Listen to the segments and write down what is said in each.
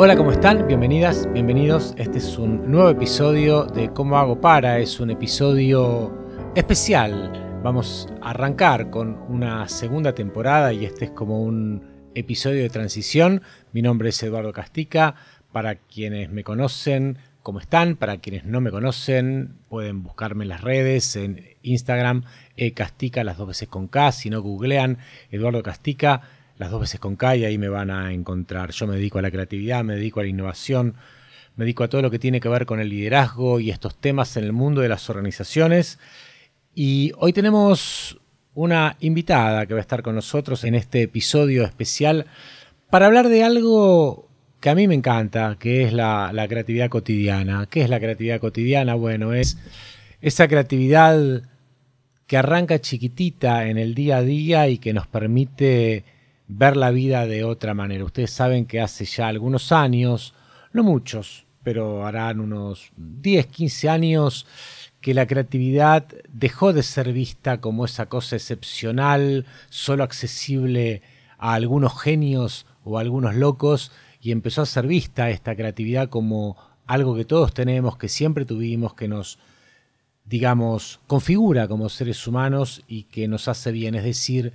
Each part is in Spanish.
Hola, ¿cómo están? Bienvenidas, bienvenidos. Este es un nuevo episodio de Cómo Hago Para. Es un episodio especial. Vamos a arrancar con una segunda temporada y este es como un episodio de transición. Mi nombre es Eduardo Castica. Para quienes me conocen, ¿cómo están? Para quienes no me conocen, pueden buscarme en las redes, en Instagram, Castica, las dos veces con K. Si no, googlean Eduardo Castica, las dos veces con K, y ahí me van a encontrar. Yo me dedico a la creatividad, me dedico a la innovación, me dedico a todo lo que tiene que ver con el liderazgo y estos temas en el mundo de las organizaciones. Y hoy tenemos una invitada que va a estar con nosotros en este episodio especial para hablar de algo que a mí me encanta, que es la creatividad cotidiana. ¿Qué es la creatividad cotidiana? Bueno, es esa creatividad que arranca chiquitita en el día a día y que nos permite ver la vida de otra manera. Ustedes saben que hace ya algunos años, no muchos, pero harán unos 10, 15 años, que la creatividad dejó de ser vista como esa cosa excepcional, solo accesible a algunos genios o a algunos locos, y empezó a ser vista esta creatividad como algo que todos tenemos, que siempre tuvimos, que nos, digamos, configura como seres humanos y que nos hace bien. Es decir,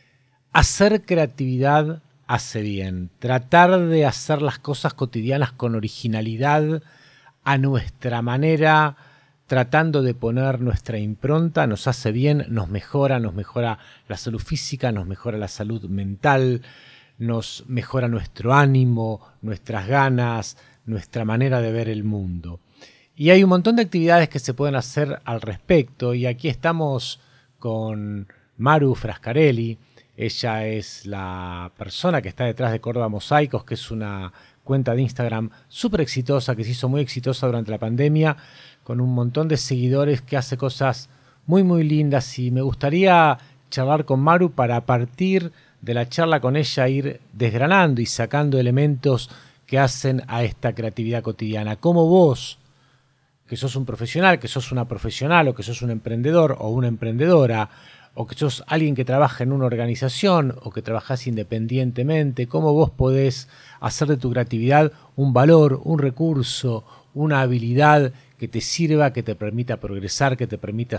hacer creatividad hace bien. Tratar de hacer las cosas cotidianas con originalidad, a nuestra manera, tratando de poner nuestra impronta, nos hace bien, nos mejora la salud física, nos mejora la salud mental, nos mejora nuestro ánimo, nuestras ganas, nuestra manera de ver el mundo. Y hay un montón de actividades que se pueden hacer al respecto, y aquí estamos con Maru Frascarelli. Ella es la persona que está detrás de Córdoba Mosaicos, que es una cuenta de Instagram súper exitosa, que se hizo muy exitosa durante la pandemia, con un montón de seguidores, que hace cosas muy muy lindas. Y me gustaría charlar con Maru para, a partir de la charla con ella, ir desgranando y sacando elementos que hacen a esta creatividad cotidiana. Cómo vos, que sos un profesional, que sos una profesional, o que sos un emprendedor o una emprendedora, o que sos alguien que trabaja en una organización o que trabajás independientemente, cómo vos podés hacer de tu creatividad un valor, un recurso, una habilidad que te sirva, que te permita progresar, que te permita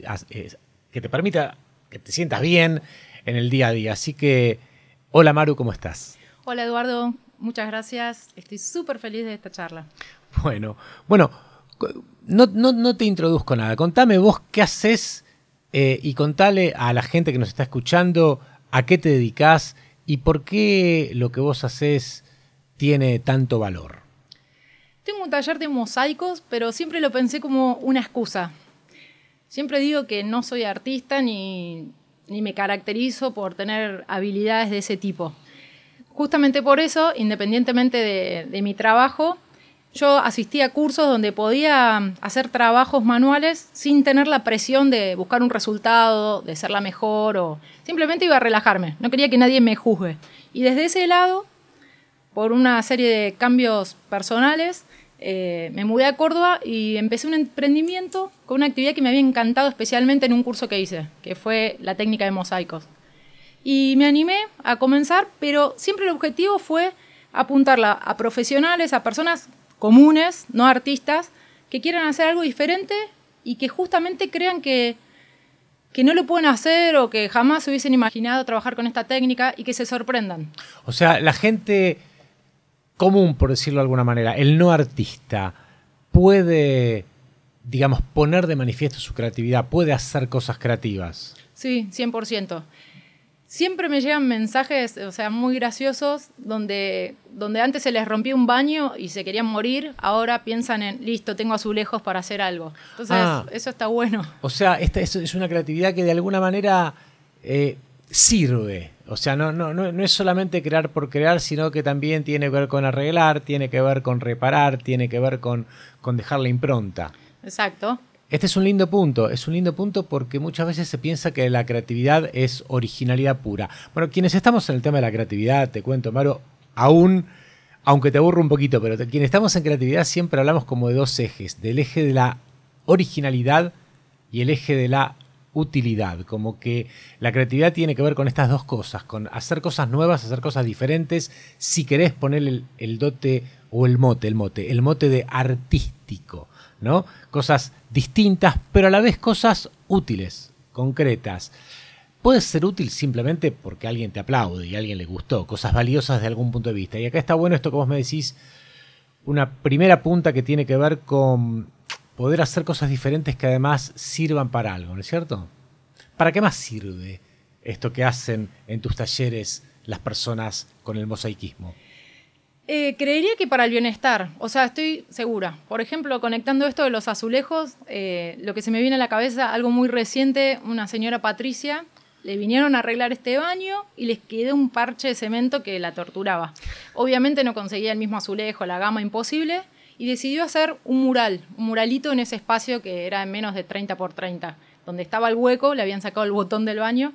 que te sientas bien en el día a día. Así que, hola Maru, ¿cómo estás? Hola Eduardo, muchas gracias. Estoy súper feliz de esta charla. Bueno, no te introduzco nada. Contame vos qué haces. Y contale a la gente que nos está escuchando a qué te dedicás y por qué lo que vos hacés tiene tanto valor. Tengo un taller de mosaicos, pero siempre lo pensé como una excusa. Siempre digo que no soy artista ni me caracterizo por tener habilidades de ese tipo. Justamente por eso, independientemente de mi trabajo, yo asistía a cursos donde podía hacer trabajos manuales sin tener la presión de buscar un resultado, de ser la mejor, o simplemente iba a relajarme. No quería que nadie me juzgue. Y desde ese lado, por una serie de cambios personales, me mudé a Córdoba y empecé un emprendimiento con una actividad que me había encantado especialmente en un curso que hice, que fue la técnica de mosaicos. Y me animé a comenzar, pero siempre el objetivo fue apuntarla a profesionales, a personas comunes, no artistas, que quieran hacer algo diferente y que justamente crean que no lo pueden hacer o que jamás se hubiesen imaginado trabajar con esta técnica y que se sorprendan. O sea, la gente común, por decirlo de alguna manera, el no artista, puede, digamos, poner de manifiesto su creatividad, puede hacer cosas creativas. Sí, 100%. Siempre me llegan mensajes, o sea, muy graciosos, donde antes se les rompía un baño y se querían morir, ahora piensan en, listo, tengo azulejos para hacer algo. Entonces, eso está bueno. O sea, esta es una creatividad que de alguna manera sirve. O sea, no es solamente crear por crear, sino que también tiene que ver con arreglar, tiene que ver con reparar, tiene que ver con dejar la impronta. Exacto. Este es un lindo punto porque muchas veces se piensa que la creatividad es originalidad pura. Bueno, quienes estamos en el tema de la creatividad, te cuento, Maru, aunque te aburro un poquito, pero quienes estamos en creatividad siempre hablamos como de dos ejes, del eje de la originalidad y el eje de la utilidad. Como que la creatividad tiene que ver con estas dos cosas, con hacer cosas nuevas, hacer cosas diferentes, si querés poner el dote o el mote de artístico, ¿no? Cosas distintas, pero a la vez cosas útiles, concretas. Puede ser útil simplemente porque alguien te aplaude y a alguien le gustó, cosas valiosas de algún punto de vista. Y acá está bueno esto que vos me decís, una primera punta que tiene que ver con poder hacer cosas diferentes que además sirvan para algo, ¿no es cierto? ¿Para qué más sirve esto que hacen en tus talleres las personas con el mosaicismo? Creería que para el bienestar, o sea, estoy segura. Por ejemplo, conectando esto de los azulejos, lo que se me viene a la cabeza, algo muy reciente, una señora Patricia, le vinieron a arreglar este baño y les quedó un parche de cemento que la torturaba. Obviamente no conseguía el mismo azulejo, la gama imposible, y decidió hacer un muralito en ese espacio que era en menos de 30 por 30. Donde estaba el hueco, le habían sacado el botón del baño.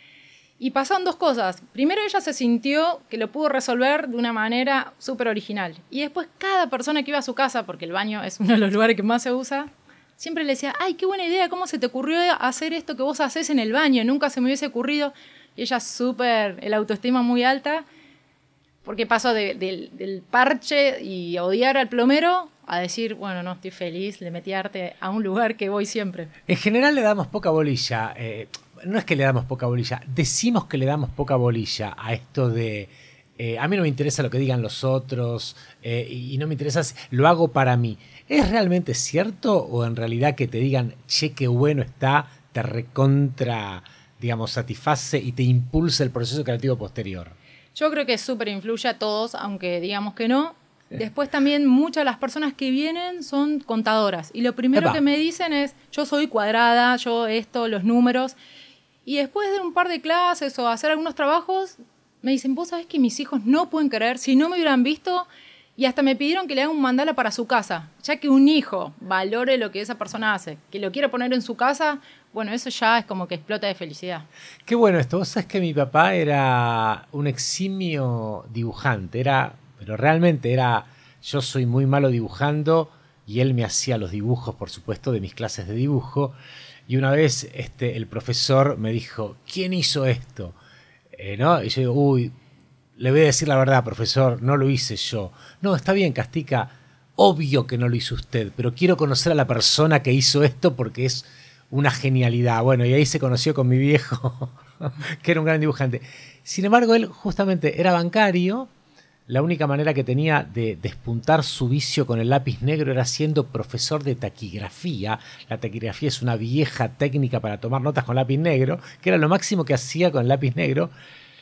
Y pasaron dos cosas. Primero, ella se sintió que lo pudo resolver de una manera súper original. Y después, cada persona que iba a su casa, porque el baño es uno de los lugares que más se usa, siempre le decía, ¡ay, qué buena idea! ¿Cómo se te ocurrió hacer esto que vos hacés en el baño? Nunca se me hubiese ocurrido. Y ella el autoestima muy alta, porque pasó del parche y odiar al plomero a decir, bueno, no, estoy feliz, le metí arte a un lugar que voy siempre. En general le damos poca bolilla. No es que le damos poca bolilla, decimos que le damos poca bolilla a esto de a mí no me interesa lo que digan los otros y no me interesa, lo hago para mí. ¿Es realmente cierto o en realidad que te digan, che, qué bueno está, te recontra, digamos, satisface y te impulsa el proceso creativo posterior? Yo creo que súper influye a todos, aunque digamos que no. Después también muchas de las personas que vienen son contadoras y lo primero que me dicen es, yo soy cuadrada, yo esto, los números. Y después de un par de clases o hacer algunos trabajos, me dicen, vos sabés que mis hijos no pueden creer, si no me hubieran visto, y hasta me pidieron que le haga un mandala para su casa, ya que un hijo valore lo que esa persona hace, que lo quiera poner en su casa, bueno, eso ya es como que explota de felicidad. Qué bueno esto. Vos sabés que mi papá era un eximio dibujante, pero realmente yo soy muy malo dibujando y él me hacía los dibujos, por supuesto, de mis clases de dibujo. Y una vez el profesor me dijo, ¿quién hizo esto? ¿No? Y yo digo, uy, le voy a decir la verdad, profesor, no lo hice yo. No, está bien, Castica, obvio que no lo hizo usted, pero quiero conocer a la persona que hizo esto porque es una genialidad. Bueno, y ahí se conoció con mi viejo, que era un gran dibujante. Sin embargo, él justamente era bancario. La única manera que tenía de despuntar su vicio con el lápiz negro era siendo profesor de taquigrafía. La taquigrafía es una vieja técnica para tomar notas con lápiz negro, que era lo máximo que hacía con el lápiz negro.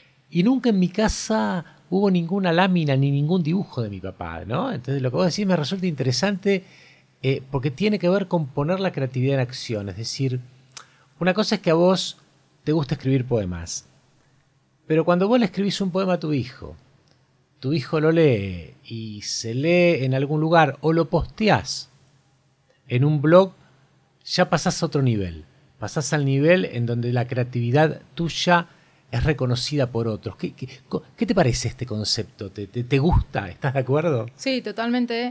Y nunca en mi casa hubo ninguna lámina ni ningún dibujo de mi papá, ¿no? Entonces lo que vos decís me resulta interesante porque tiene que ver con poner la creatividad en acción. Es decir, una cosa es que a vos te gusta escribir poemas, pero cuando vos le escribís un poema a tu hijo lo lee y se lee en algún lugar o lo posteás en un blog, ya pasás a otro nivel. Pasás al nivel en donde la creatividad tuya es reconocida por otros. ¿Qué te parece este concepto? ¿Te gusta? ¿Estás de acuerdo? Sí, totalmente.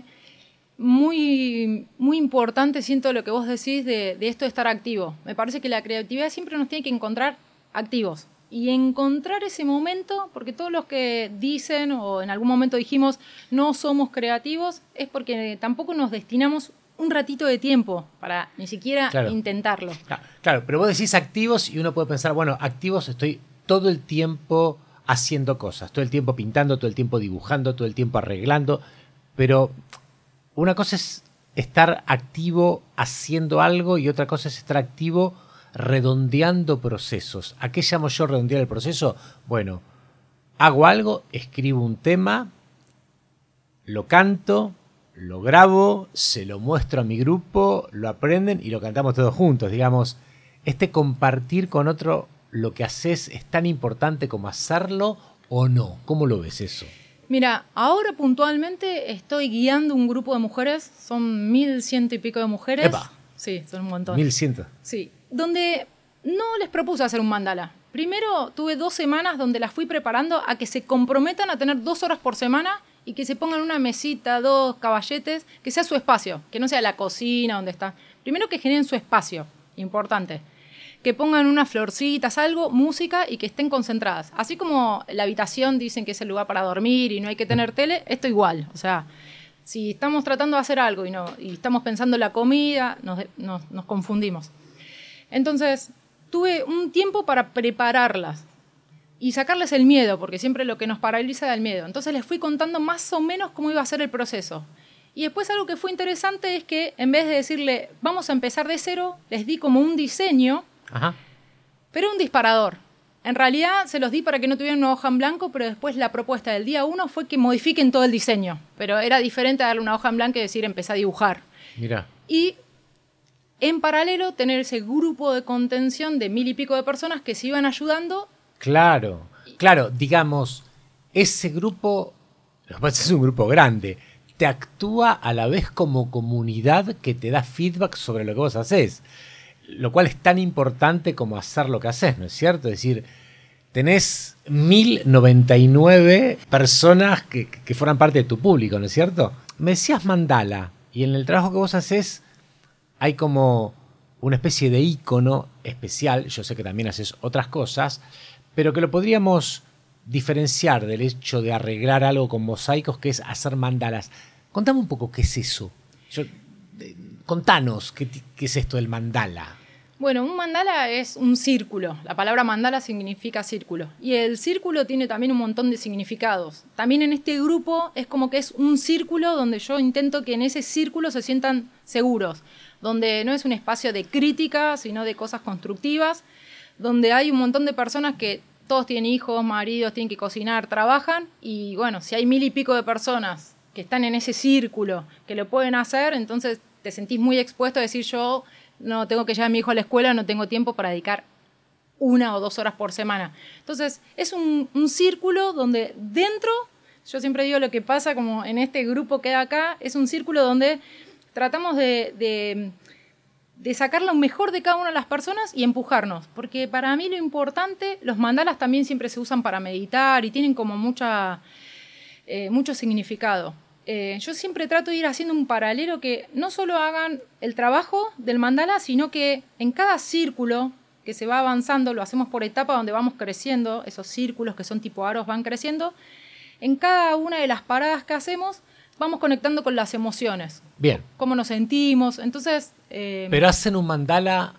Muy, muy importante, siento lo que vos decís de esto de estar activo. Me parece que la creatividad siempre nos tiene que encontrar activos. Y encontrar ese momento, porque todos los que dicen o en algún momento dijimos no somos creativos, es porque tampoco nos destinamos un ratito de tiempo para ni siquiera intentarlo. Claro, pero vos decís activos y uno puede pensar, bueno, activos estoy todo el tiempo haciendo cosas, todo el tiempo pintando, todo el tiempo dibujando, todo el tiempo arreglando, pero una cosa es estar activo haciendo algo y otra cosa es estar activo redondeando procesos. ¿A qué llamo yo redondear el proceso? Bueno, hago algo, escribo un tema, lo canto, lo grabo, se lo muestro a mi grupo, lo aprenden y lo cantamos todos juntos. Digamos, compartir con otro lo que haces es tan importante como hacerlo o no. ¿Cómo lo ves eso? Mira, ahora puntualmente estoy guiando un grupo de mujeres, son 1.100 y pico de mujeres. ¡Epa! Sí, son un montón. 1.100. Sí, donde no les propuse hacer un mandala. Primero tuve 2 semanas donde las fui preparando a que se comprometan a tener 2 horas por semana y que se pongan una mesita, 2 caballetes, que sea su espacio, que no sea la cocina donde está. Primero que generen su espacio, importante. Que pongan unas florcitas, algo, música y que estén concentradas. Así como la habitación dicen que es el lugar para dormir y no hay que tener tele, esto igual. O sea, Si estamos tratando de hacer algo y estamos pensando en la comida, nos confundimos. Entonces, tuve un tiempo para prepararlas y sacarles el miedo, porque siempre lo que nos paraliza es el miedo. Entonces les fui contando más o menos cómo iba a ser el proceso. Y después algo que fue interesante es que en vez de decirle, vamos a empezar de cero, les di como un diseño, Ajá. pero un disparador. En realidad se los di para que no tuvieran una hoja en blanco, pero después la propuesta del día 1 fue que modifiquen todo el diseño. Pero era diferente a darle una hoja en blanco y decir, empezá a dibujar. Mira. Y en paralelo tener ese grupo de contención de 1000 y pico de personas que se iban ayudando. Claro, digamos, ese grupo, lo que pasa es un grupo grande, te actúa a la vez como comunidad que te da feedback sobre lo que vos haces. Lo cual es tan importante como hacer lo que haces, ¿no es cierto? Es decir, tenés 1099 personas que forman parte de tu público, ¿no es cierto? Me decías mandala, y en el trabajo que vos haces hay como una especie de ícono especial, yo sé que también haces otras cosas, pero que lo podríamos diferenciar del hecho de arreglar algo con mosaicos, que es hacer mandalas. Contame un poco qué es eso. Contanos, ¿qué es esto del mandala? Bueno, un mandala es un círculo. La palabra mandala significa círculo. Y el círculo tiene también un montón de significados. También en este grupo es como que es un círculo donde yo intento que en ese círculo se sientan seguros. Donde no es un espacio de crítica, sino de cosas constructivas. Donde hay un montón de personas que todos tienen hijos, maridos, tienen que cocinar, trabajan. Y bueno, si hay 1000 y pico de personas que están en ese círculo, que lo pueden hacer, entonces te sentís muy expuesto a decir yo no tengo que llevar a mi hijo a la escuela, no tengo tiempo para dedicar 1 o 2 horas por semana. Entonces es un círculo donde dentro, yo siempre digo lo que pasa como en este grupo que hay acá, es un círculo donde tratamos de sacar lo mejor de cada una de las personas y empujarnos. Porque para mí lo importante, los mandalas también siempre se usan para meditar y tienen como mucho significado. Yo siempre trato de ir haciendo un paralelo que no solo hagan el trabajo del mandala, sino que en cada círculo que se va avanzando, lo hacemos por etapa donde vamos creciendo, esos círculos que son tipo aros van creciendo, en cada una de las paradas que hacemos vamos conectando con las emociones. Bien. Cómo nos sentimos, entonces... ¿Pero hacen un mandala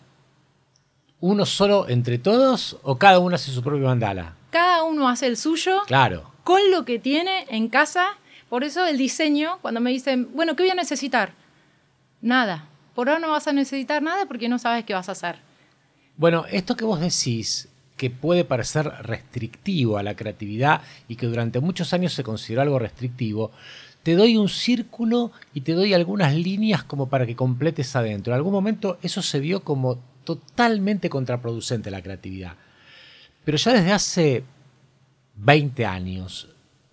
uno solo entre todos o cada uno hace su propio mandala? Cada uno hace el suyo. Claro. Con lo que tiene en casa. Por eso el diseño, cuando me dicen, bueno, ¿qué voy a necesitar? Nada. Por ahora no vas a necesitar nada porque no sabes qué vas a hacer. Bueno, esto que vos decís, que puede parecer restrictivo a la creatividad y que durante muchos años se consideró algo restrictivo, te doy un círculo y te doy algunas líneas como para que completes adentro. En algún momento eso se vio como totalmente contraproducente a la creatividad. Pero ya desde hace 20 años...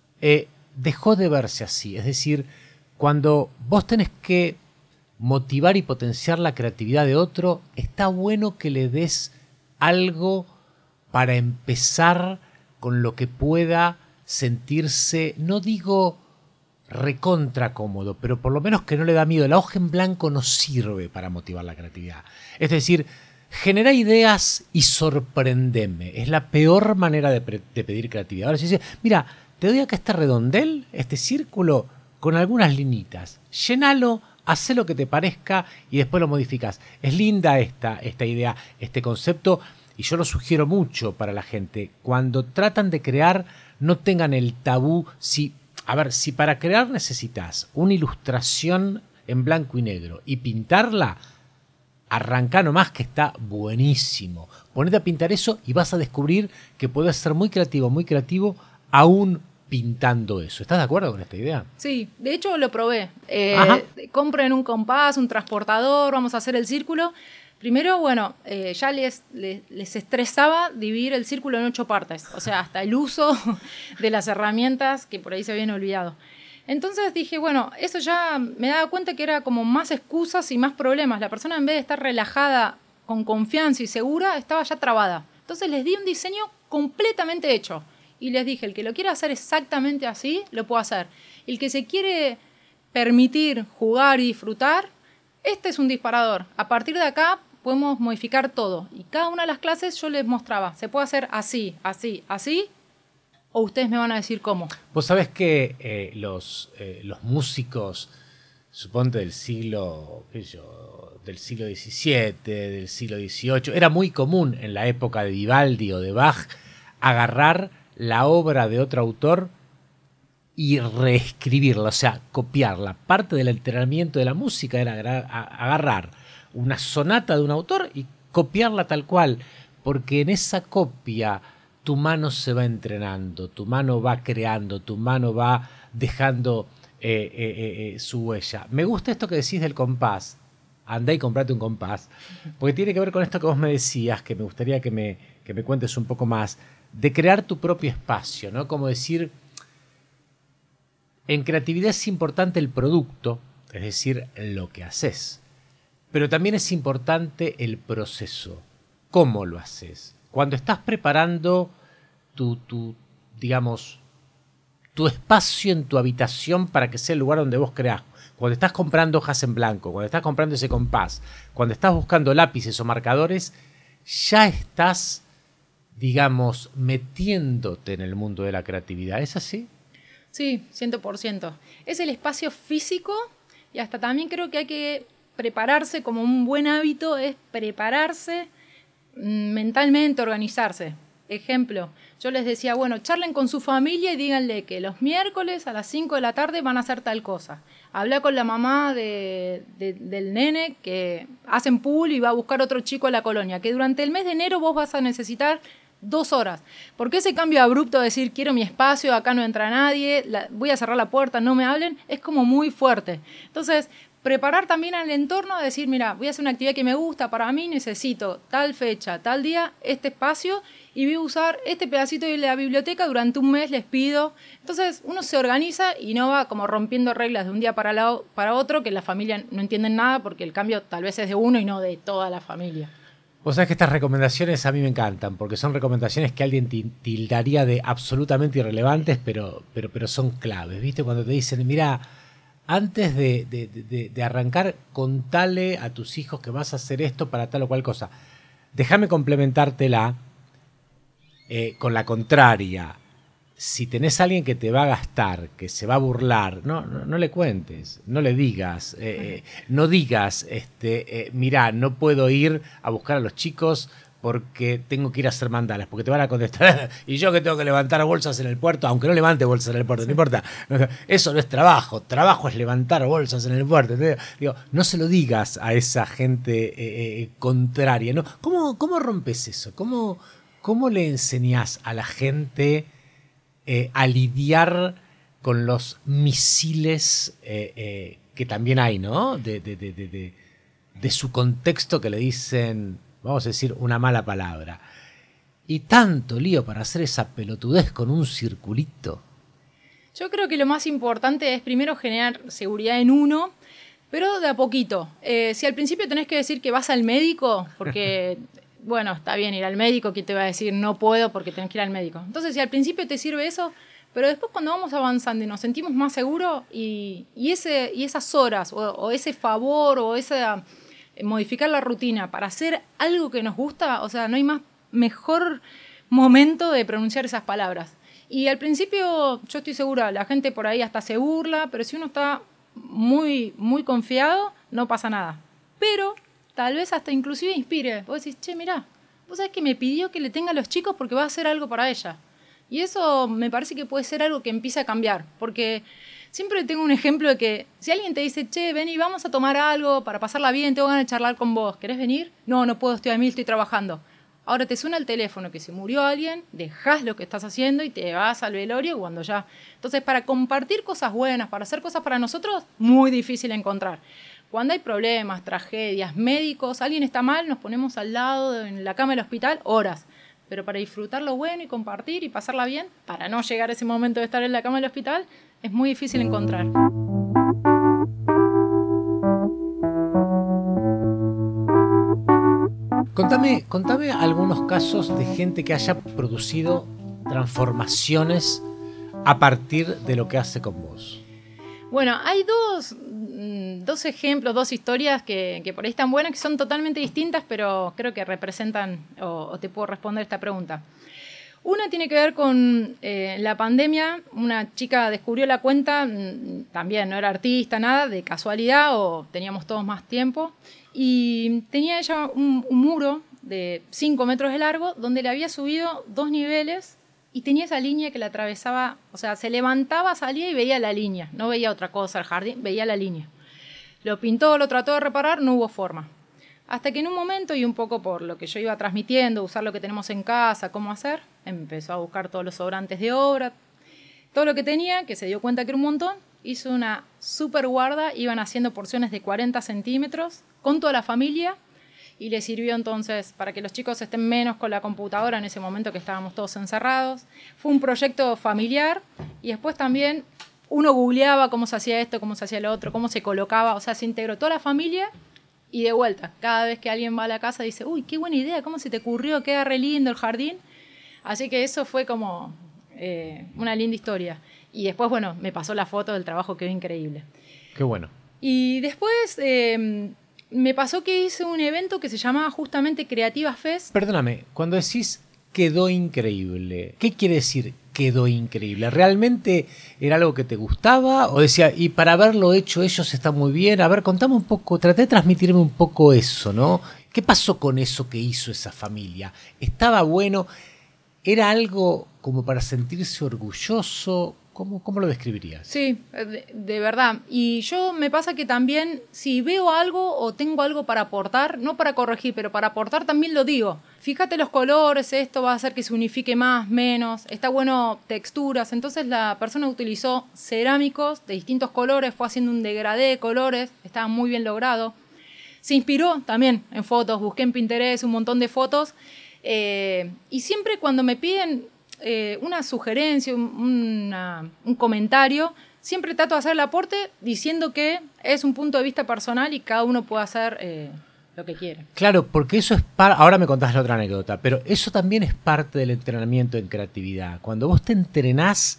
dejó de verse así. Es decir, cuando vos tenés que motivar y potenciar la creatividad de otro, está bueno que le des algo para empezar con lo que pueda sentirse, no digo recontra cómodo, pero por lo menos que no le da miedo. La hoja en blanco no sirve para motivar la creatividad. Es decir, genera ideas y sorprendeme. Es la peor manera de pedir creatividad. Ahora si dice, mira, te doy acá este redondel, este círculo, con algunas linitas. Llénalo, hacé lo que te parezca y después lo modificas. Es linda esta idea, este concepto, y yo lo sugiero mucho para la gente. Cuando tratan de crear, no tengan el tabú. Si para crear necesitas una ilustración en blanco y negro y pintarla, arrancá nomás que está buenísimo. Ponete a pintar eso y vas a descubrir que podés ser muy creativo, aún pintando eso. ¿Estás de acuerdo con esta idea? Sí, de hecho lo probé. Compren un compás, un transportador, vamos a hacer el círculo. Primero, bueno, ya les estresaba dividir el círculo en 8 partes. O sea, hasta el uso de las herramientas que por ahí se habían olvidado. Entonces dije, bueno, eso ya me daba cuenta que era como más excusas y más problemas. La persona, en vez de estar relajada, con confianza y segura, estaba ya trabada. Entonces les di un diseño completamente hecho. Y les dije, el que lo quiera hacer exactamente así, lo puede hacer. Y el que se quiere permitir jugar y disfrutar, este es un disparador. A partir de acá podemos modificar todo. Y cada una de las clases yo les mostraba, se puede hacer así, así, así, ¿O ustedes me van a decir cómo? Vos sabés que los músicos, suponte del siglo, qué sé yo, del siglo XVII, del siglo XVIII, era muy común en la época de Vivaldi o de Bach agarrar la obra de otro autor y reescribirla, o sea, copiarla. Parte del entrenamiento de la música era agarrar una sonata de un autor y copiarla tal cual, porque en esa copia tu mano se va entrenando, tu mano va creando, tu mano va dejando su huella. Me gusta esto que decís del compás. Andá y comprate un compás, porque tiene que ver con esto que vos me decías, que me gustaría que me cuentes un poco más, de crear tu propio espacio, ¿no? Como decir, en creatividad es importante el producto, es decir, lo que haces, pero también es importante el proceso, cómo lo haces. Cuando estás preparando digamos, tu espacio en tu habitación para que sea el lugar donde vos creás, cuando estás comprando hojas en blanco, cuando estás comprando ese compás, cuando estás buscando lápices o marcadores, ya estás, digamos, metiéndote en el mundo de la creatividad. ¿Es así? Sí, 100%. Es el espacio físico y hasta también creo que hay que prepararse como un buen hábito, es prepararse mentalmente, organizarse. Ejemplo, yo les decía, bueno, charlen con su familia y díganle que los miércoles a las 5 de la tarde van a hacer tal cosa. Habla con la mamá del nene que hacen pool y va a buscar otro chico a la colonia, que durante el mes de enero vos vas a necesitar 2 horas. Porque ese cambio abrupto de decir, quiero mi espacio, acá no entra nadie, voy a cerrar la puerta, no me hablen, es como muy fuerte. Entonces, preparar también al entorno, decir, mira, voy a hacer una actividad que me gusta, para mí necesito tal fecha, tal día, este espacio, y voy a usar este pedacito de la biblioteca durante un mes, les pido. Entonces uno se organiza y no va como rompiendo reglas de un día para otro, que la familia no entienden nada porque el cambio tal vez es de uno y no de toda la familia. Vos sabés que estas recomendaciones a mí me encantan, porque son recomendaciones que alguien tildaría de absolutamente irrelevantes, pero son claves, ¿viste? Cuando te dicen, mira, antes de arrancar, contale a tus hijos que vas a hacer esto para tal o cual cosa. Déjame complementártela con la contraria. Si tenés a alguien que te va a gastar, que se va a burlar, no le cuentes, no le digas, no digas, mirá, no puedo ir a buscar a los chicos porque tengo que ir a hacer mandalas, porque te van a contestar, y yo que tengo que levantar bolsas en el puerto, aunque no levante bolsas en el puerto, sí. No importa, eso no es trabajo es levantar bolsas en el puerto. Entonces, digo, no se lo digas a esa gente contraria, ¿no? ¿Cómo rompes eso? ¿Cómo le enseñás a la gente a lidiar con los misiles que también hay, ¿no? De su contexto, que le dicen, vamos a decir, una mala palabra? Y tanto lío para hacer esa pelotudez con un circulito. Yo creo que lo más importante es primero generar seguridad en uno, pero de a poquito. Si al principio tenés que decir que vas al médico, porque bueno, está bien ir al médico, ¿quién te va a decir no puedo porque tenés que ir al médico? Entonces, si al principio te sirve eso, pero después cuando vamos avanzando y nos sentimos más seguros y esas horas o ese favor o esa modificar la rutina para hacer algo que nos gusta, o sea, no hay mejor momento de pronunciar esas palabras. Y al principio, yo estoy segura, la gente por ahí hasta se burla, pero si uno está muy, muy confiado, no pasa nada. Pero tal vez hasta inclusive inspire. Vos decís, che, mirá, vos sabés que me pidió que le tenga a los chicos porque va a hacer algo para ella. Y eso me parece que puede ser algo que empiece a cambiar. Porque siempre tengo un ejemplo de que si alguien te dice, che, ven y vamos a tomar algo para pasarla bien, tengo ganas de charlar con vos, ¿querés venir? No puedo, estoy a 1000, estoy trabajando. Ahora te suena el teléfono que se murió alguien, dejás lo que estás haciendo y te vas al velorio cuando ya. Entonces, para compartir cosas buenas, para hacer cosas para nosotros, muy difícil encontrar. Cuando hay problemas, tragedias, médicos, alguien está mal, nos ponemos al lado en la cama del hospital horas. Pero para disfrutar lo bueno y compartir y pasarla bien, para no llegar a ese momento de estar en la cama del hospital, es muy difícil encontrar. Contame algunos casos de gente que haya producido transformaciones a partir de lo que hace con vos. Bueno, hay dos ejemplos, dos historias que por ahí están buenas, que son totalmente distintas, pero creo que representan o te puedo responder esta pregunta. Una tiene que ver con la pandemia. Una chica descubrió la cuenta, también no era artista, nada, de casualidad, o teníamos todos más tiempo. Y tenía ella un muro de 5 metros de largo, donde le había subido 2 niveles y tenía esa línea que la atravesaba, o sea, se levantaba, salía y veía la línea. No veía otra cosa, el jardín, veía la línea. Lo pintó, lo trató de reparar, no hubo forma. Hasta que en un momento, y un poco por lo que yo iba transmitiendo, usar lo que tenemos en casa, cómo hacer, empezó a buscar todos los sobrantes de obra, todo lo que tenía, que se dio cuenta que era un montón, hizo una super guarda, iban haciendo porciones de 40 centímetros con toda la familia, y le sirvió entonces para que los chicos estén menos con la computadora en ese momento que estábamos todos encerrados. Fue un proyecto familiar, y después también uno googleaba cómo se hacía esto, cómo se hacía lo otro, cómo se colocaba, o sea, se integró toda la familia. Y de vuelta, cada vez que alguien va a la casa dice, uy, qué buena idea, ¿cómo se te ocurrió? Queda re lindo el jardín. Así que eso fue como una linda historia. Y después, bueno, me pasó la foto del trabajo, quedó increíble. Qué bueno. Y después me pasó que hice un evento que se llamaba justamente Creativa Fest. Perdóname, cuando decís quedó increíble, ¿qué quiere decir quedó increíble? ¿Realmente era algo que te gustaba? O decía, y para haberlo hecho ellos está muy bien. A ver, contame un poco, traté de transmitirme un poco eso, ¿no? ¿Qué pasó con eso que hizo esa familia? ¿Estaba bueno? ¿Era algo como para sentirse orgulloso? ¿Cómo lo describirías? Sí, de verdad. Y yo me pasa que también, si veo algo o tengo algo para aportar, no para corregir, pero para aportar también lo digo. Fíjate los colores, esto va a hacer que se unifique más, menos. Está bueno texturas. Entonces la persona utilizó cerámicos de distintos colores, fue haciendo un degradé de colores, estaba muy bien logrado. Se inspiró también en fotos, busqué en Pinterest un montón de fotos. Y siempre cuando me piden una sugerencia, un comentario, siempre trato de hacer el aporte diciendo que es un punto de vista personal y cada uno puede hacer lo que quiere. Claro, porque eso es ahora me contás la otra anécdota, pero eso también es parte del entrenamiento en creatividad. Cuando vos te entrenás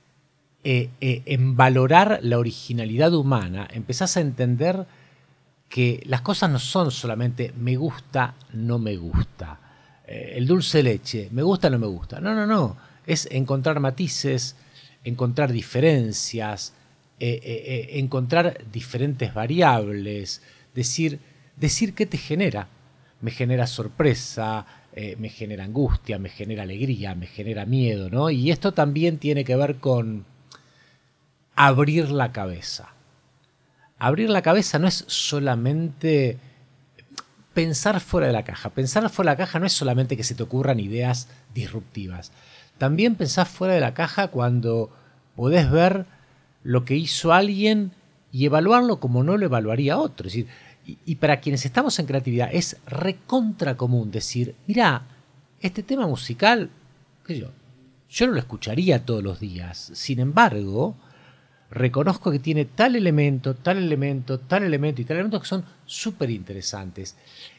en valorar la originalidad humana, empezás a entender que las cosas no son solamente me gusta, no me gusta. El dulce de leche, me gusta o no me gusta. No. Es encontrar matices, encontrar diferencias, encontrar diferentes variables, decir qué te genera. Me genera sorpresa, me genera angustia, me genera alegría, me genera miedo, ¿no? Y esto también tiene que ver con abrir la cabeza. Abrir la cabeza no es solamente pensar fuera de la caja. Pensar fuera de la caja no es solamente que se te ocurran ideas disruptivas. También pensás fuera de la caja cuando podés ver lo que hizo alguien y evaluarlo como no lo evaluaría otro. Es decir, y para quienes estamos en creatividad es recontra común decir, mirá, este tema musical, qué sé yo no lo escucharía todos los días. Sin embargo, reconozco que tiene tal elemento, tal elemento, tal elemento y tal elemento que son súper interesantes.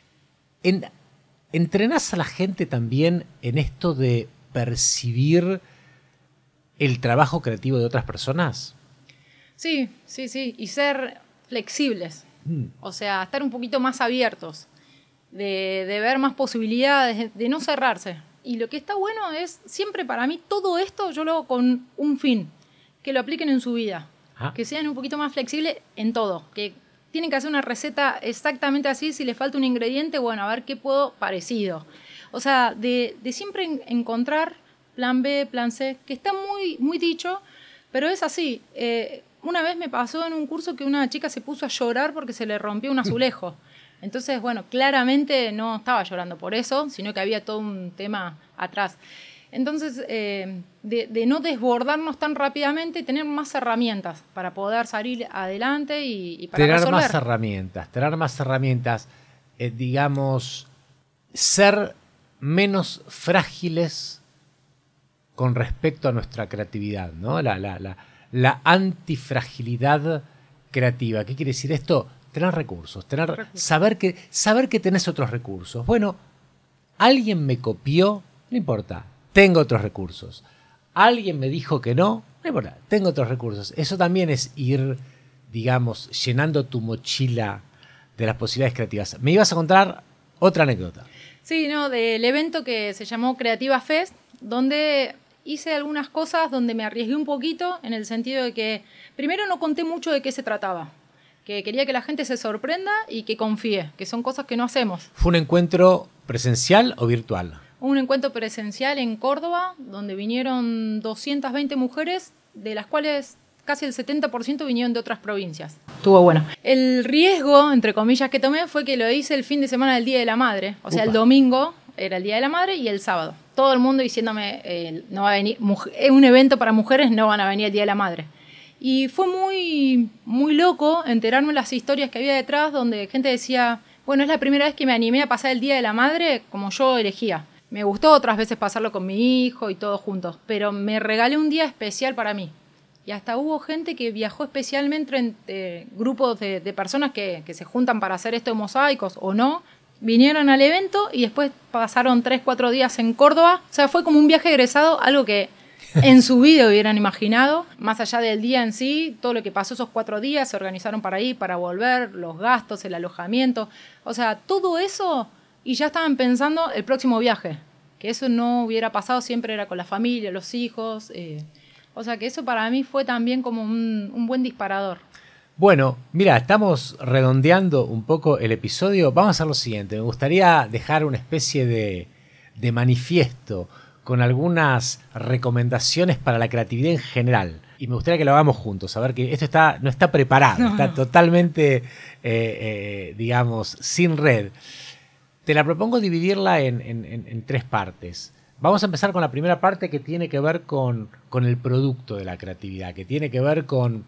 ¿Entrenás a la gente también en esto de percibir el trabajo creativo de otras personas? Sí. Y ser flexibles. O sea, estar un poquito más abiertos, de ver más posibilidades, de no cerrarse. Y lo que está bueno es, siempre para mí, todo esto yo lo hago con un fin, que lo apliquen en su vida, que sean un poquito más flexibles en todo, que tienen que hacer una receta exactamente así, si les falta un ingrediente, bueno, a ver qué puedo parecido. O sea, de siempre encontrar plan B, plan C, que está muy, muy dicho, pero es así. Una vez me pasó en un curso que una chica se puso a llorar porque se le rompió un azulejo. Entonces, bueno, claramente no estaba llorando por eso, sino que había todo un tema atrás. Entonces, de no desbordarnos tan rápidamente y tener más herramientas para poder salir adelante y para resolver. Tener más herramientas, digamos, ser menos frágiles con respecto a nuestra creatividad, ¿no? La antifragilidad creativa. ¿Qué quiere decir esto? Tener recursos, saber que tenés otros recursos. Bueno, alguien me copió, no importa, tengo otros recursos. Alguien me dijo que no importa, tengo otros recursos. Eso también es ir, digamos, llenando tu mochila de las posibilidades creativas. Me ibas a contar otra anécdota. Sí, no, del evento que se llamó Creativa Fest, donde hice algunas cosas donde me arriesgué un poquito en el sentido de que primero no conté mucho de qué se trataba, que quería que la gente se sorprenda y que confíe, que son cosas que no hacemos. ¿Fue un encuentro presencial o virtual? Un encuentro presencial en Córdoba, donde vinieron 220 mujeres, de las cuales casi el 70% vinieron de otras provincias. Estuvo bueno. El riesgo, entre comillas, que tomé fue que lo hice el fin de semana del Día de la Madre. O sea, el domingo era el Día de la Madre y el sábado. Todo el mundo diciéndome, no va a venir, es un evento para mujeres, no van a venir el Día de la Madre. Y fue muy, muy loco enterarme las historias que había detrás, donde gente decía, bueno, es la primera vez que me animé a pasar el Día de la Madre como yo elegía. Me gustó otras veces pasarlo con mi hijo y todos juntos, pero me regalé un día especial para mí. Y hasta hubo gente que viajó especialmente entre grupos de personas que se juntan para hacer esto de mosaicos o no. Vinieron al evento y después pasaron 3-4 días en Córdoba. O sea, fue como un viaje egresado, algo que en su vida hubieran imaginado. Más allá del día en sí, todo lo que pasó esos 4 días, se organizaron para ir, para volver, los gastos, el alojamiento. O sea, todo eso, y ya estaban pensando el próximo viaje. Que eso no hubiera pasado, siempre era con la familia, los hijos. O sea que eso para mí fue también como un buen disparador. Bueno, mira, estamos redondeando un poco el episodio. Vamos a hacer lo siguiente. Me gustaría dejar una especie de manifiesto con algunas recomendaciones para la creatividad en general. Y me gustaría que lo hagamos juntos. A ver que esto no está preparado, está totalmente, digamos, sin red. Te la propongo dividirla en 3 partes. Vamos a empezar con la primera parte que tiene que ver con el producto de la creatividad, que tiene que ver con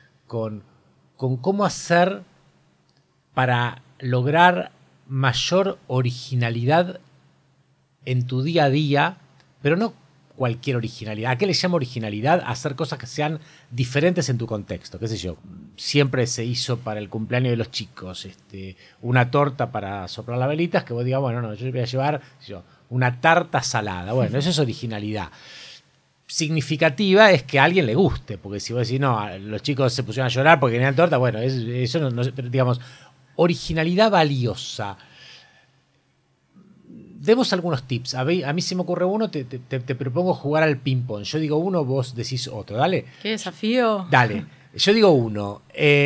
cómo hacer para lograr mayor originalidad en tu día a día, pero no cualquier originalidad. ¿A qué le llamo originalidad? Hacer cosas que sean diferentes en tu contexto. ¿Qué sé yo? Siempre se hizo para el cumpleaños de los chicos una torta para soplar las velitas, que vos digas, bueno, no, yo voy a llevar una tarta salada. Bueno, eso es originalidad. Significativa es que a alguien le guste, porque si vos decís, no, los chicos se pusieron a llorar porque tenían torta, bueno, eso no, pero digamos, originalidad valiosa. Demos algunos tips. A mí se me ocurre uno, te propongo jugar al ping-pong. Yo digo uno, vos decís otro, ¿dale? ¡Qué desafío! Dale, yo digo uno.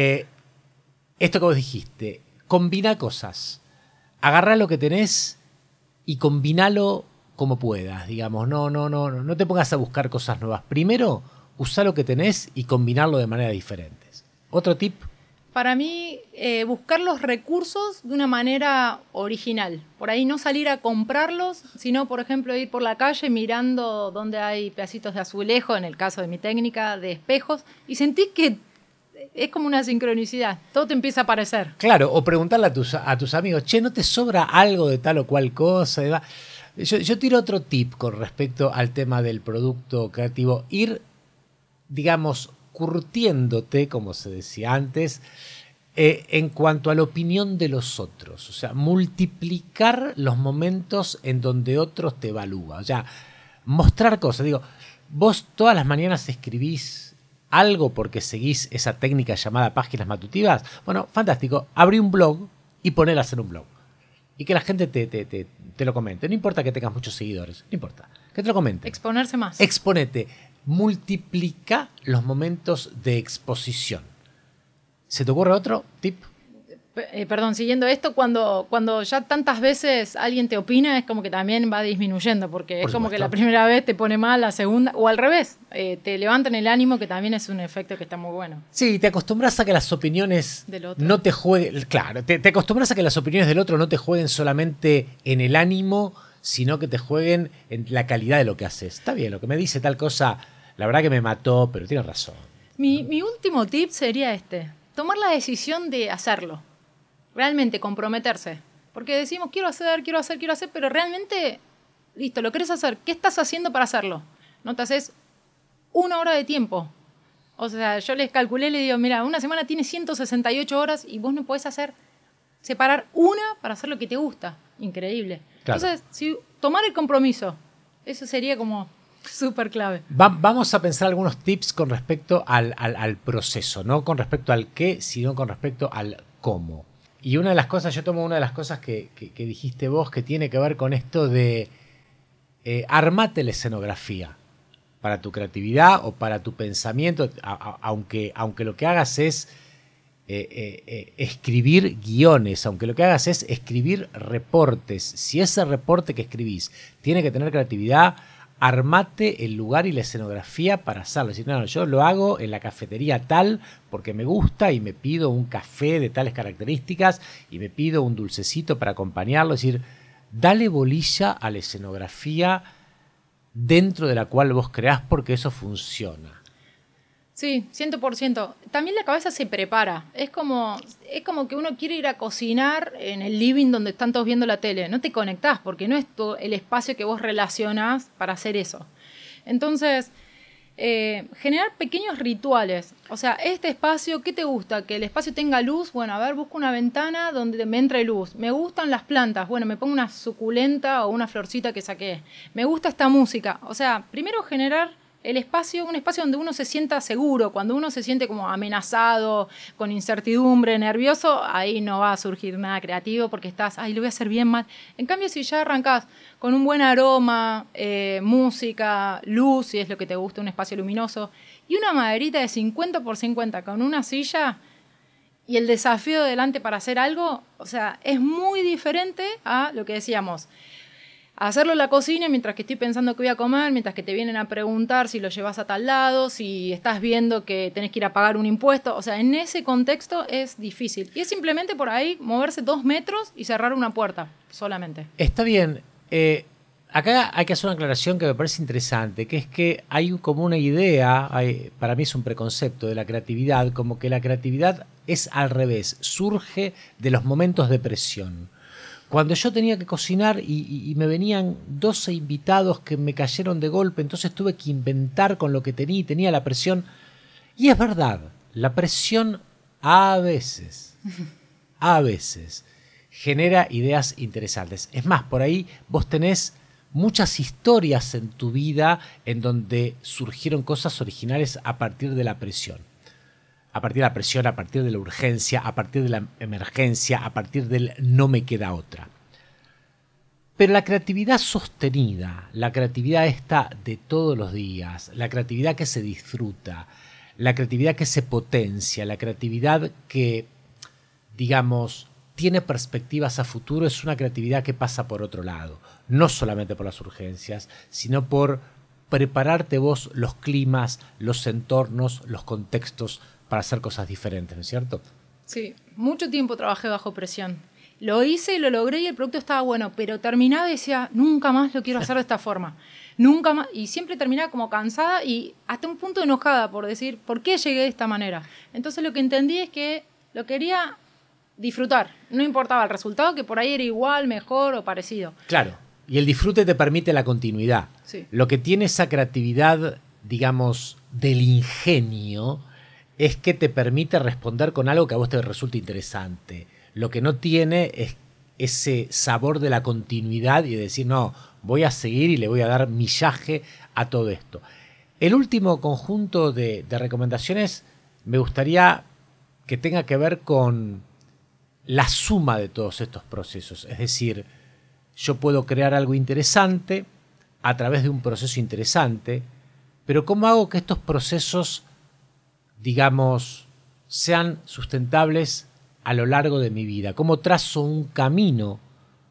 Esto que vos dijiste, combina cosas. Agarrá lo que tenés y combinalo como puedas, digamos. No te pongas a buscar cosas nuevas. Primero, usá lo que tenés y combinarlo de maneras diferentes. ¿Otro tip? Para mí, buscar los recursos de una manera original. Por ahí no salir a comprarlos, sino, por ejemplo, ir por la calle mirando dónde hay pedacitos de azulejo, en el caso de mi técnica, de espejos, y sentís que es como una sincronicidad. Todo te empieza a aparecer. Claro, o preguntarle a tus amigos, che, ¿no te sobra algo de tal o cual cosa? Yo tiro otro tip con respecto al tema del producto creativo. Ir, digamos, curtiéndote, como se decía antes, en cuanto a la opinión de los otros. O sea, multiplicar los momentos en donde otros te evalúan. O sea, mostrar cosas. Digo, vos todas las mañanas escribís algo porque seguís esa técnica llamada páginas matutinas. Bueno, fantástico. Abrí un blog y ponelo a hacer un blog. Y que la gente te lo comente. No importa que tengas muchos seguidores. No importa. Que te lo comente. Exponerse más. Exponete. Multiplica los momentos de exposición. ¿Se te ocurre otro tip? Perdón, siguiendo esto, cuando ya tantas veces alguien te opina, es como que también va disminuyendo, porque es como que la primera vez te pone mal, la segunda, o al revés, te levantan el ánimo, que también es un efecto que está muy bueno. Sí, te acostumbras a que las opiniones del otro no te jueguen, claro, te acostumbras a que las opiniones del otro no te jueguen solamente en el ánimo, sino que te jueguen en la calidad de lo que haces. Está bien, lo que me dice tal cosa, la verdad que me mató, pero tienes razón. Mi último tip sería tomar la decisión de hacerlo. Realmente comprometerse. Porque decimos, quiero hacer, pero realmente, listo, lo querés hacer. ¿Qué estás haciendo para hacerlo? No te haces 1 hora de tiempo. O sea, yo les calculé, le digo, mira, una semana tiene 168 horas y vos no podés separar una para hacer lo que te gusta. Increíble. Claro. Entonces, tomar el compromiso, eso sería como súper clave. Vamos a pensar algunos tips con respecto al proceso, no con respecto al qué, sino con respecto al cómo. Y yo tomo una de las cosas que dijiste vos, que tiene que ver con esto de armate la escenografía para tu creatividad o para tu pensamiento, aunque lo que hagas es escribir guiones, aunque lo que hagas es escribir reportes. Si ese reporte que escribís tiene que tener creatividad, armate el lugar y la escenografía para hacerlo. Es decir, no, yo lo hago en la cafetería tal porque me gusta y me pido un café de tales características y me pido un dulcecito para acompañarlo. Es decir, dale bolilla a la escenografía dentro de la cual vos creás, porque eso funciona. Sí, 100%. También la cabeza se prepara. Es como que uno quiere ir a cocinar en el living donde están todos viendo la tele. No te conectás porque no es el espacio que vos relacionás para hacer eso. Entonces, generar pequeños rituales. O sea, este espacio, ¿qué te gusta? Que el espacio tenga luz. Bueno, a ver, busco una ventana donde me entre luz. Me gustan las plantas. Bueno, me pongo una suculenta o una florcita que saqué. Me gusta esta música. O sea, primero generar el espacio, un espacio donde uno se sienta seguro. Cuando uno se siente como amenazado, con incertidumbre, nervioso, ahí no va a surgir nada creativo porque estás, ay, lo voy a hacer bien mal. En cambio, si ya arrancás con un buen aroma, música, luz, si es lo que te gusta, un espacio luminoso, y una maderita de 50 por 50 con una silla y el desafío de delante para hacer algo, o sea, es muy diferente a lo que decíamos. Hacerlo en la cocina mientras que estoy pensando qué voy a comer, mientras que te vienen a preguntar si lo llevas a tal lado, si estás viendo que tenés que ir a pagar un impuesto. O sea, en ese contexto es difícil. Y es simplemente por ahí moverse 2 metros y cerrar una puerta solamente. Está bien. Acá hay que hacer una aclaración que me parece interesante, que es que hay como una idea, para mí es un preconcepto de la creatividad, como que la creatividad es al revés, surge de los momentos de presión. Cuando yo tenía que cocinar y me venían 12 invitados que me cayeron de golpe, entonces tuve que inventar con lo que tenía la presión. Y es verdad, la presión a veces genera ideas interesantes. Es más, por ahí vos tenés muchas historias en tu vida en donde surgieron cosas originales a partir de la presión. A partir de la presión, a partir de la urgencia, a partir de la emergencia, a partir del no me queda otra. Pero la creatividad sostenida, la creatividad esta de todos los días, la creatividad que se disfruta, la creatividad que se potencia, la creatividad que, digamos, tiene perspectivas a futuro, es una creatividad que pasa por otro lado. No solamente por las urgencias, sino por prepararte vos los climas, los entornos, los contextos para hacer cosas diferentes, ¿no es cierto? Sí, mucho tiempo trabajé bajo presión. Lo hice y lo logré y el producto estaba bueno, pero terminaba y decía, nunca más lo quiero hacer de esta forma. Nunca más. Y siempre terminaba como cansada y hasta un punto enojada por decir, ¿por qué llegué de esta manera? Entonces lo que entendí es que lo quería disfrutar. No importaba el resultado, que por ahí era igual, mejor o parecido. Claro. Y el disfrute te permite la continuidad. Sí. Lo que tiene esa creatividad, digamos, del ingenio, es que te permite responder con algo que a vos te resulte interesante. Lo que no tiene es ese sabor de la continuidad y de decir, no, voy a seguir y le voy a dar millaje a todo esto. El último conjunto de recomendaciones me gustaría que tenga que ver con la suma de todos estos procesos. Es decir, yo puedo crear algo interesante a través de un proceso interesante, pero ¿cómo hago que estos procesos, digamos, sean sustentables a lo largo de mi vida? ¿Cómo trazo un camino,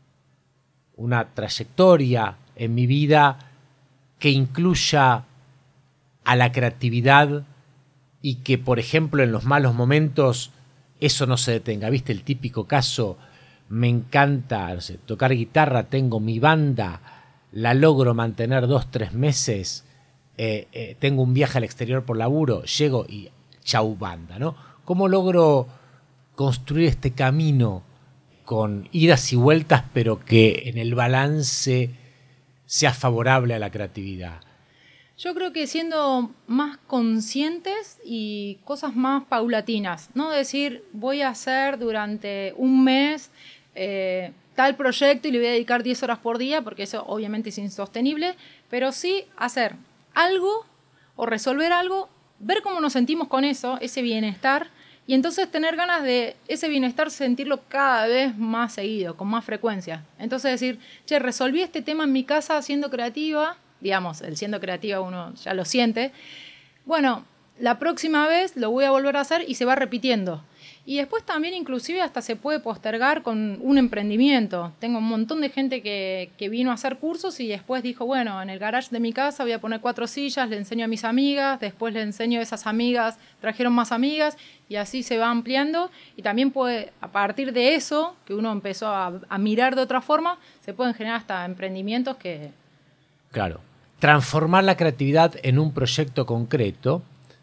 una trayectoria en mi vida que incluya a la creatividad y que, por ejemplo, en los malos momentos eso no se detenga? ¿Viste el típico caso? Me encanta, no sé, tocar guitarra, tengo mi banda, la logro mantener 2-3 meses, tengo un viaje al exterior por laburo, llego y chau banda, ¿no? ¿Cómo logro construir este camino con idas y vueltas, pero que en el balance sea favorable a la creatividad? Yo creo que siendo más conscientes y cosas más paulatinas. No decir, voy a hacer durante un mes tal proyecto y le voy a dedicar 10 horas por día, porque eso obviamente es insostenible, pero sí hacer algo o resolver algo, ver cómo nos sentimos con eso, ese bienestar, Y entonces tener ganas de ese bienestar sentirlo cada vez más seguido, con más frecuencia. Entonces decir, che, resolví este tema en mi casa siendo creativa, digamos, el siendo creativa uno ya lo siente. Bueno, la próxima vez lo voy a volver a hacer y se va repitiendo. Y después también inclusive hasta se puede postergar con un emprendimiento. Tengo un montón de gente que vino a hacer cursos y después dijo, bueno, en el garage de mi casa voy a poner 4 sillas, le enseño a mis amigas, después le enseño a esas amigas, trajeron más amigas y así se va ampliando. Y también puede, a partir de eso, que uno empezó a mirar de otra forma, se pueden generar hasta emprendimientos que... Claro. Transformar la creatividad en un proyecto concreto,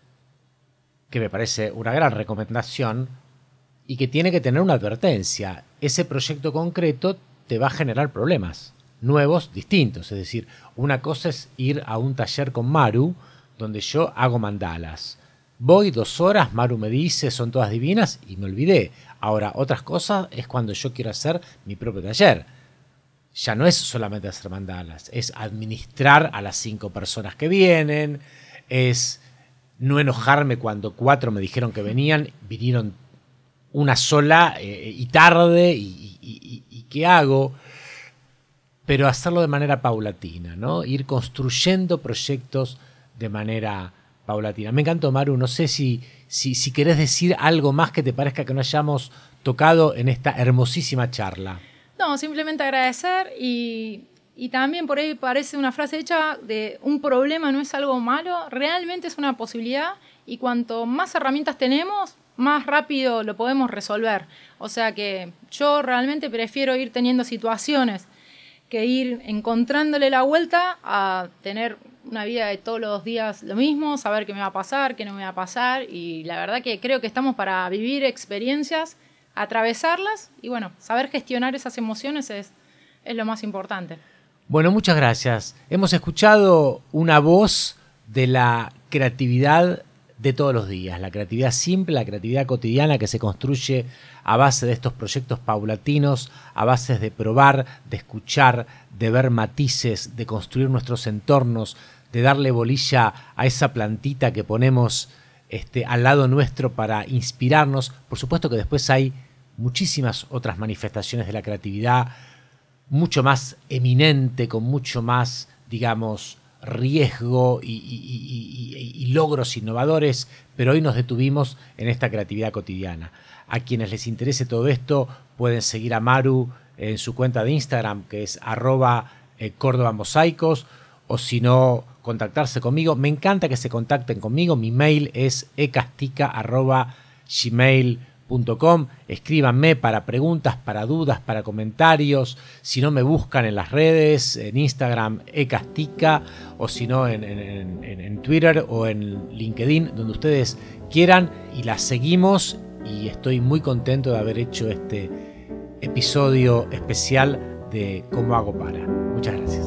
que me parece una gran recomendación, y que tiene que tener una advertencia. Ese proyecto concreto te va a generar problemas nuevos, distintos. Es decir, una cosa es ir a un taller con Maru, donde yo hago mandalas. Voy 2 horas, Maru me dice, son todas divinas, y me olvidé. Ahora, otras cosas es cuando yo quiero hacer mi propio taller. Ya no es solamente hacer mandalas, es administrar a las 5 personas que vienen, es no enojarme cuando 4 me dijeron que vinieron una sola y tarde, y ¿qué hago? Pero hacerlo de manera paulatina, ¿no? Ir construyendo proyectos de manera paulatina. Me encantó, Maru, no sé si querés decir algo más que te parezca que no hayamos tocado en esta hermosísima charla. No, simplemente agradecer y también por ahí parece una frase hecha de un problema no es algo malo, realmente es una posibilidad y cuanto más herramientas tenemos, más rápido lo podemos resolver. O sea que yo realmente prefiero ir teniendo situaciones que ir encontrándole la vuelta a tener una vida de todos los días lo mismo, saber qué me va a pasar, qué no me va a pasar y la verdad que creo que estamos para vivir experiencias, atravesarlas y bueno, saber gestionar esas emociones es lo más importante. Bueno, muchas gracias. Hemos escuchado una voz de la creatividad de todos los días, la creatividad simple, la creatividad cotidiana que se construye a base de estos proyectos paulatinos, a base de probar, de escuchar, de ver matices, de construir nuestros entornos, de darle bolilla a esa plantita que ponemos al lado nuestro para inspirarnos. Por supuesto que después hay muchísimas otras manifestaciones de la creatividad, mucho más eminente, con mucho más, digamos, riesgo y logros innovadores, pero hoy nos detuvimos en esta creatividad cotidiana. A quienes les interese todo esto pueden seguir a Maru en su cuenta de Instagram, que es @CórdobaMosaicos, o si no, contactarse conmigo. Me encanta que se contacten conmigo. Mi mail es ecastica@gmail.com. Escríbanme para preguntas, para dudas, para comentarios. Si no, me buscan en las redes, en Instagram ecastica, o si no en Twitter o en LinkedIn, donde ustedes quieran, y las seguimos. Y estoy muy contento de haber hecho este episodio especial de Cómo Hago Para. Muchas gracias.